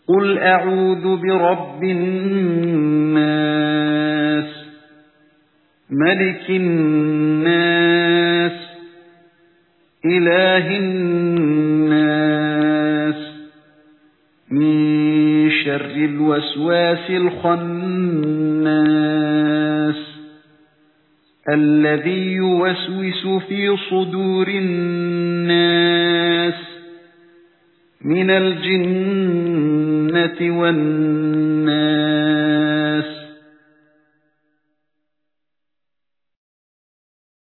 قُلْ أَعُوذُ بِرَبِّ النَّاسِ مَلِكِ النَّاسِ إِلَٰهِ النَّاسِ مِن شَرِّ الْوَسْوَاسِ الْخَنَّاسِ الَّذِي يُوَسْوِسُ فِي صُدُورِ النَّاسِ مِنَ الْجِنَّةِ وَالنَّاسِ